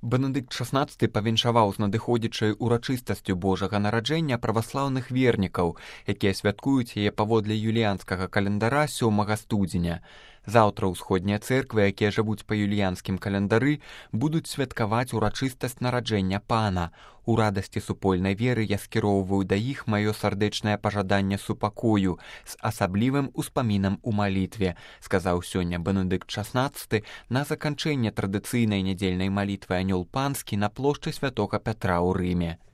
Бенедыкт XVI павіншаваў з надыходзячай урачыстасцю Божага нараджэння праваслаўных вернікаў, якія святкуюць яе паводле юліянскага календара 7 студзеня. Заўтра ўсходнія цэрквы, якія жывуць па юліянскім календары, будуць святкаваць урачыстасць нараджэння Пана. У радасці супольнай веры я скіроўваю да іх маё сардэчнае пажаданне супакою з асаблівым успамінам у малітве, сказаў сёння Бенедыкт XVI на заканчэнне традыцыйнай нядзельнай малітвы анёл панскі на плошчы святога Пятра ў Рыме.